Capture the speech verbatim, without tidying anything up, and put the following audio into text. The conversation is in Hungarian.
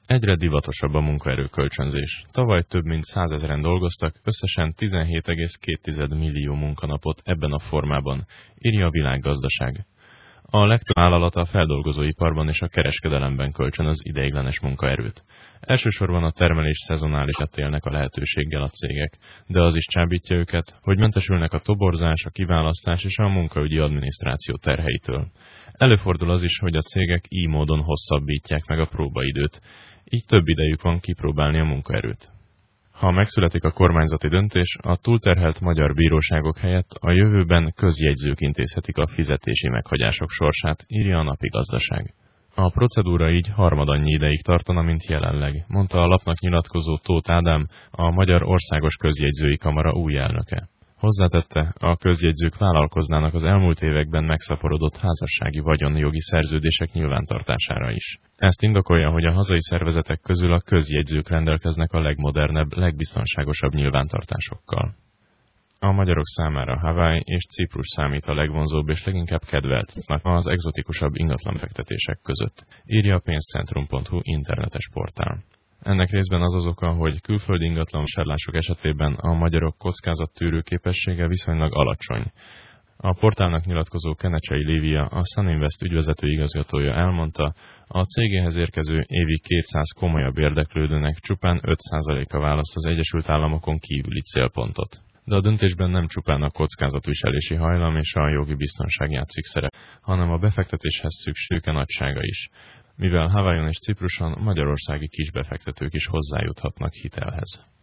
Egyre divatosabb a munkaerőkölcsönzés. Tavaly több mint százezren dolgoztak, összesen tizenhét egész két millió munkanapot ebben a formában, írja a Világgazdaság. A legtöbb vállalat a feldolgozóiparban és a kereskedelemben kölcsön az ideiglenes munkaerőt. Elsősorban a termelés szezonálisát élnek a lehetőséggel a cégek, de az is csábítja őket, hogy mentesülnek a toborzás, a kiválasztás és a munkaügyi adminisztráció terheitől. Előfordul az is, hogy a cégek így módon hosszabbítják meg a próbaidőt, így több idejük van kipróbálni a munkaerőt. Ha megszületik a kormányzati döntés, a túlterhelt magyar bíróságok helyett a jövőben közjegyzők intézhetik a fizetési meghagyások sorsát, írja a Napi Gazdaság. A procedúra így harmadannyi ideig tartana, mint jelenleg, mondta a lapnak nyilatkozó Tóth Ádám, a Magyar Országos Közjegyzői Kamara új elnöke. Hozzátette, a közjegyzők vállalkoznának az elmúlt években megszaporodott házassági vagyonjogi szerződések nyilvántartására is. Ezt indokolja, hogy a hazai szervezetek közül a közjegyzők rendelkeznek a legmodernebb, legbiztonságosabb nyilvántartásokkal. A magyarok számára Hawaii és Ciprus számít a legvonzóbb és leginkább kedveltnek az egzotikusabb ingatlanbefektetések között, írja a pénzcentrum pont hu internetes portál. Ennek részben az az oka, hogy külföldi ingatlanvásárlások esetében a magyarok kockázattűrő képessége viszonylag alacsony. A portálnak nyilatkozó Kenecsei Lívia, a Suninvest ügyvezető igazgatója elmondta, a cégéhez érkező évi kétszáz komolyabb érdeklődőnek csupán öt százaléka választ az Egyesült Államokon kívüli célpontot. De a döntésben nem csupán a kockázatviselési hajlam és a jogi biztonság játszik szerep, hanem a befektetéshez szüksége nagysága is, mivel Hawaiion és Cipruson magyarországi kisbefektetők is hozzájuthatnak hitelhez.